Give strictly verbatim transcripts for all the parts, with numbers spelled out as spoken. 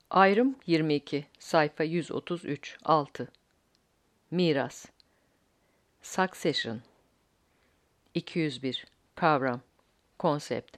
Ayrım yirmi iki, sayfa yüz otuz üç, altı. Miras. Succession. iki yüz bir. Kavram. Konsept.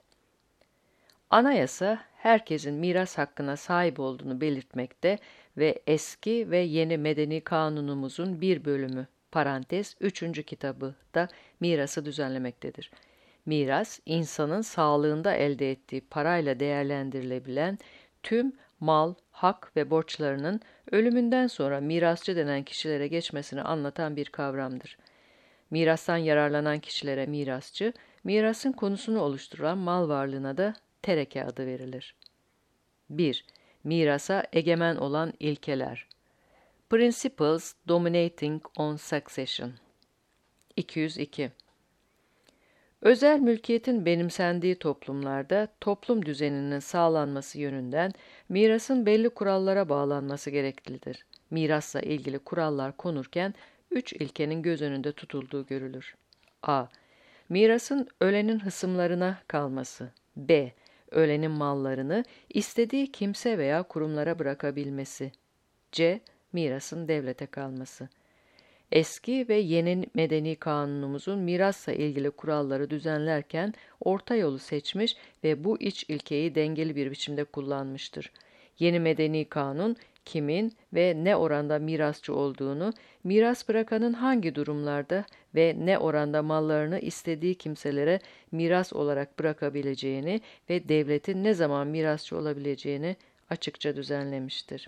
Anayasa, herkesin miras hakkına sahip olduğunu belirtmekte ve eski ve yeni medeni kanunumuzun bir bölümü, parantez, üçüncü kitabı da mirası düzenlemektedir. Miras, insanın sağlığında elde ettiği parayla değerlendirilebilen tüm mal, hak ve borçlarının ölümünden sonra mirasçı denen kişilere geçmesini anlatan bir kavramdır. Mirastan yararlanan kişilere mirasçı, mirasın konusunu oluşturan mal varlığına da tereke adı verilir. bir. Mirasa egemen olan ilkeler. Principles dominating on succession. iki yüz iki. Özel mülkiyetin benimsendiği toplumlarda toplum düzeninin sağlanması yönünden mirasın belli kurallara bağlanması gereklidir. Mirasla ilgili kurallar konurken üç ilkenin göz önünde tutulduğu görülür. A. Mirasın ölenin hısımlarına kalması. B. Ölenin mallarını istediği kimse veya kurumlara bırakabilmesi. C. Mirasın devlete kalması. Eski ve yeni medeni kanunumuzun mirasla ilgili kuralları düzenlerken orta yolu seçmiş ve bu iç ilkeyi dengeli bir biçimde kullanmıştır. Yeni medeni kanun, kimin ve ne oranda mirasçı olduğunu, miras bırakanın hangi durumlarda ve ne oranda mallarını istediği kimselere miras olarak bırakabileceğini ve devletin ne zaman mirasçı olabileceğini açıkça düzenlemiştir.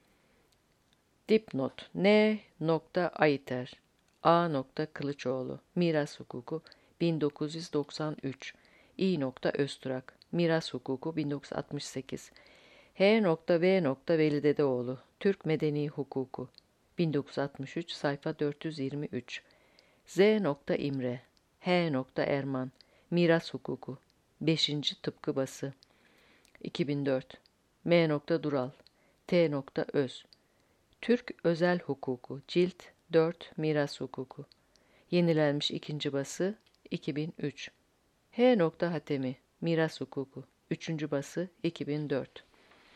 Dipnot. N. Ayiter. A. Kılıçoğlu. Miras Hukuku bin dokuz yüz doksan üç. İ. Öztürk. Miras Hukuku bin dokuz yüz altmış sekiz. H. V. Velidedeoğlu. Türk Medeni Hukuku bin dokuz yüz altmış üç, sayfa dört yüz yirmi üç. Z. İmre. H. Erman. Miras Hukuku. beşinci tıpkı bası. iki bin dört. M. Dural. T. Öz. Türk Özel Hukuku, Cilt dört, Miras Hukuku. Yenilenmiş ikinci bası, iki bin üç. H. Hatemi, Miras Hukuku, üçüncü bası, iki bin dört.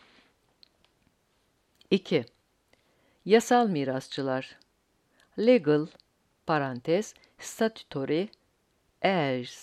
iki. Yasal mirasçılar. Legal, parantez, statutory, heirs.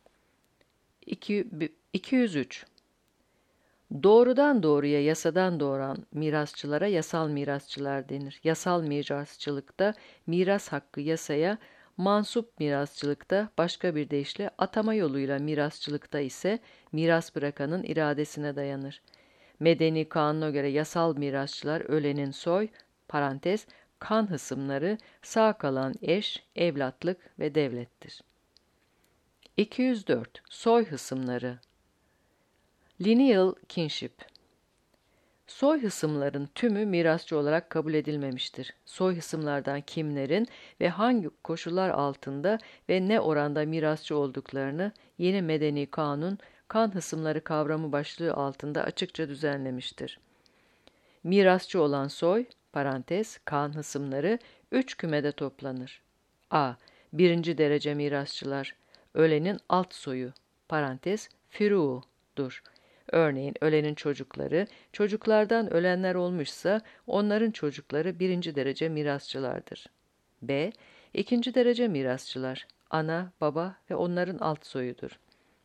iki yüz üç. Doğrudan doğruya yasadan doğuran mirasçılara yasal mirasçılar denir. Yasal mirasçılıkta miras hakkı yasaya, mansup mirasçılıkta başka bir deyişle atama yoluyla mirasçılıkta ise miras bırakanın iradesine dayanır. Medeni kanuna göre yasal mirasçılar ölenin soy, parantez, kan hısımları, sağ kalan eş, evlatlık ve devlettir. iki yüz dört. Soy hısımları. Lineal kinship. Soy hısımların tümü mirasçı olarak kabul edilmemiştir. Soy hısımlardan kimlerin ve hangi koşullar altında ve ne oranda mirasçı olduklarını yeni medeni kanun, kan hısımları kavramı başlığı altında açıkça düzenlemiştir. Mirasçı olan soy, parantez, kan hısımları üç kümede toplanır. A. Birinci derece mirasçılar, ölenin alt soyu, parantez, firuğudur. Örneğin ölenin çocukları, çocuklardan ölenler olmuşsa onların çocukları birinci derece mirasçılardır. B. İkinci derece mirasçılar, ana, baba ve onların alt soyudur.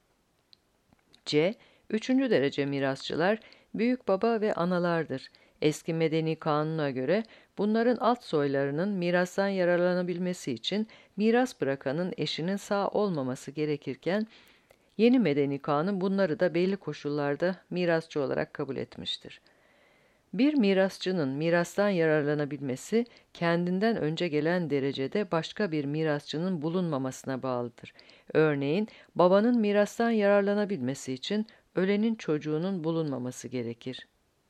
C. Üçüncü derece mirasçılar, büyük baba ve analardır. Eski medeni kanuna göre bunların alt soylarının mirastan yararlanabilmesi için miras bırakanın eşinin sağ olmaması gerekirken, yeni medeni kanun bunları da belli koşullarda mirasçı olarak kabul etmiştir. Bir mirasçının mirastan yararlanabilmesi, kendinden önce gelen derecede başka bir mirasçının bulunmamasına bağlıdır. Örneğin, babanın mirastan yararlanabilmesi için ölenin çocuğunun bulunmaması gerekir.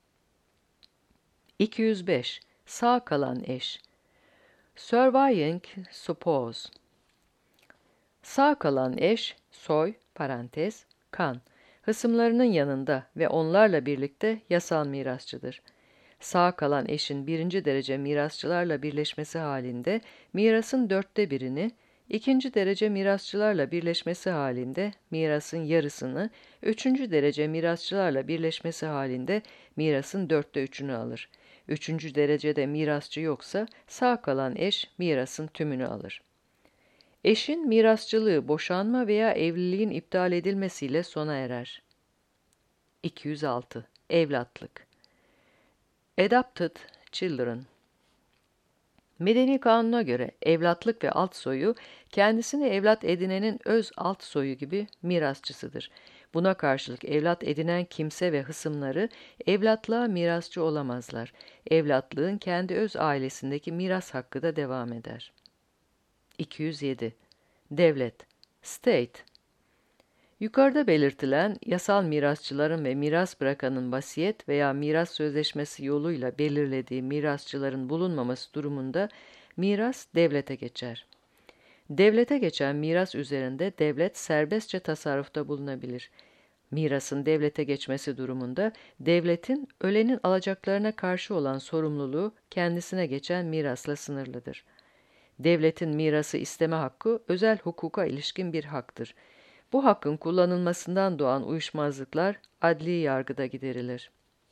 iki yüz beş. Sağ kalan eş. Surviving spouse. Sağ kalan eş, soy, parantez, kan, hısımlarının yanında ve onlarla birlikte yasal mirasçıdır. Sağ kalan eşin birinci derece mirasçılarla birleşmesi halinde mirasın dörtte birini, İkinci derece mirasçılarla birleşmesi halinde mirasın yarısını, üçüncü derece mirasçılarla birleşmesi halinde mirasın dörtte üçünü alır. Üçüncü derecede mirasçı yoksa sağ kalan eş mirasın tümünü alır. Eşin mirasçılığı boşanma veya evliliğin iptal edilmesiyle sona erer. iki yüz altı. Evlatlık. Adopted children. Medeni kanuna göre evlatlık ve alt soyu, kendisini evlat edinenin öz alt soyu gibi mirasçısıdır. Buna karşılık evlat edinen kimse ve hısımları evlatlığa mirasçı olamazlar. Evlatlığın kendi öz ailesindeki miras hakkı da devam eder. iki yüz yedi. Devlet. State. Yukarıda belirtilen yasal mirasçıların ve miras bırakanın vasiyet veya miras sözleşmesi yoluyla belirlediği mirasçıların bulunmaması durumunda miras devlete geçer. Devlete geçen miras üzerinde devlet serbestçe tasarrufta bulunabilir. Mirasın devlete geçmesi durumunda devletin ölenin alacaklarına karşı olan sorumluluğu kendisine geçen mirasla sınırlıdır. Devletin mirası isteme hakkı özel hukuka ilişkin bir haktır. Bu hakkın kullanılmasından doğan uyuşmazlıklar adli yargıda giderilir.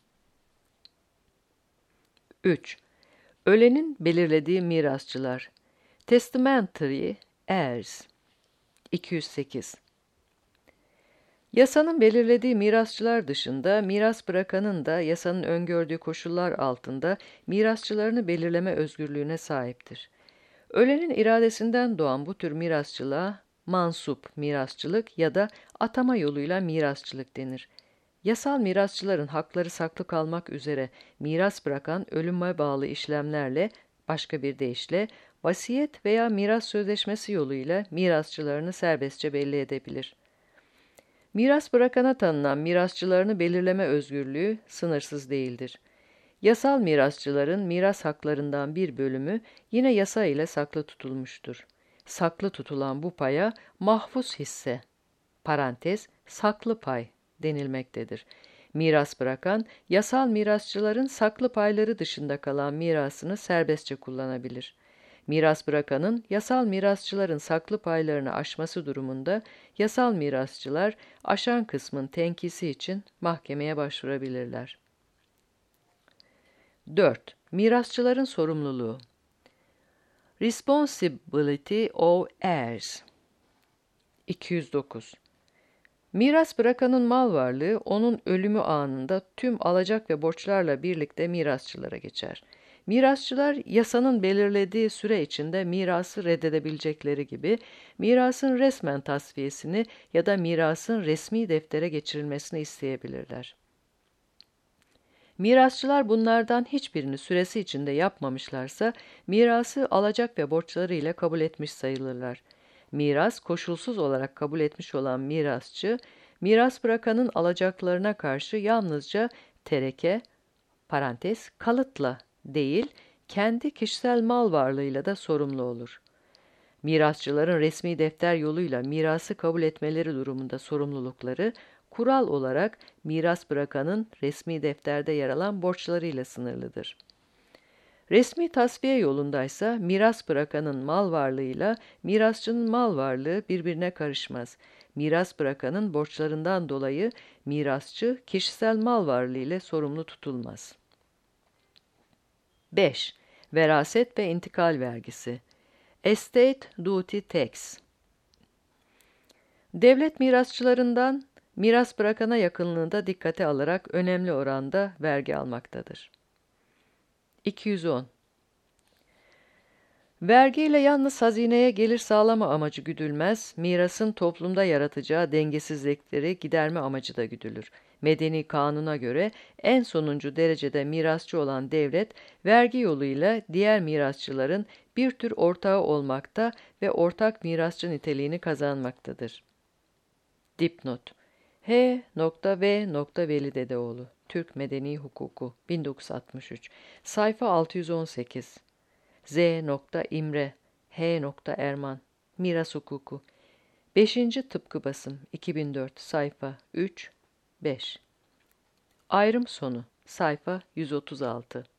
üç. Ölenin belirlediği mirasçılar. Testamentary heirs. iki yüz sekiz. Yasanın belirlediği mirasçılar dışında miras bırakanın da yasanın öngördüğü koşullar altında mirasçılarını belirleme özgürlüğüne sahiptir. Ölenin iradesinden doğan bu tür mirasçılığa mansup mirasçılık ya da atama yoluyla mirasçılık denir. Yasal mirasçıların hakları saklı kalmak üzere miras bırakan ölüme bağlı işlemlerle, başka bir deyişle vasiyet veya miras sözleşmesi yoluyla mirasçılarını serbestçe belli edebilir. Miras bırakana tanınan mirasçılarını belirleme özgürlüğü sınırsız değildir. Yasal mirasçıların miras haklarından bir bölümü yine yasa ile saklı tutulmuştur. Saklı tutulan bu paya mahfuz hisse, parantez, saklı pay denilmektedir. Miras bırakan, yasal mirasçıların saklı payları dışında kalan mirasını serbestçe kullanabilir. Miras bırakanın, yasal mirasçıların saklı paylarını aşması durumunda, yasal mirasçılar, aşan kısmın tenkisi için mahkemeye başvurabilirler. dört. Mirasçıların sorumluluğu. Responsibility of heirs. iki yüz dokuz. Miras bırakanın mal varlığı onun ölümü anında tüm alacak ve borçlarla birlikte mirasçılara geçer. Mirasçılar yasanın belirlediği süre içinde mirası reddedebilecekleri gibi mirasın resmen tasfiyesini ya da mirasın resmi deftere geçirilmesini isteyebilirler. Mirasçılar bunlardan hiçbirini süresi içinde yapmamışlarsa mirası alacak ve borçları ile kabul etmiş sayılırlar. Miras koşulsuz olarak kabul etmiş olan mirasçı, miras bırakanın alacaklarına karşı yalnızca tereke, parantez, kalıtla değil, kendi kişisel mal varlığıyla da sorumlu olur. Mirasçıların resmi defter yoluyla mirası kabul etmeleri durumunda sorumlulukları, kural olarak miras bırakanın resmi defterde yer alan borçlarıyla sınırlıdır. Resmi tasfiye yolundaysa miras bırakanın mal varlığıyla mirasçının mal varlığı birbirine karışmaz. Miras bırakanın borçlarından dolayı mirasçı kişisel mal varlığı ile sorumlu tutulmaz. beş. Veraset ve intikal vergisi. Estate Duty Tax. Devlet mirasçılarından miras bırakana yakınlığında dikkate alarak önemli oranda vergi almaktadır. iki yüz on. Vergiyle yalnız hazineye gelir sağlama amacı güdülmez, mirasın toplumda yaratacağı dengesizlikleri giderme amacı da güdülür. Medeni kanuna göre en sonuncu derecede mirasçı olan devlet, vergi yoluyla diğer mirasçıların bir tür ortağı olmakta ve ortak mirasçı niteliğini kazanmaktadır. Dipnot. H. V. Veli Dedeoğlu, Türk Medeni Hukuku, bin dokuz yüz altmış üç, sayfa altı yüz on sekiz. Z. İmre, H. Erman, Miras Hukuku, beşinci tıpkı basım, iki bin dört, sayfa üç, beş. Ayrım sonu, sayfa yüz otuz altı.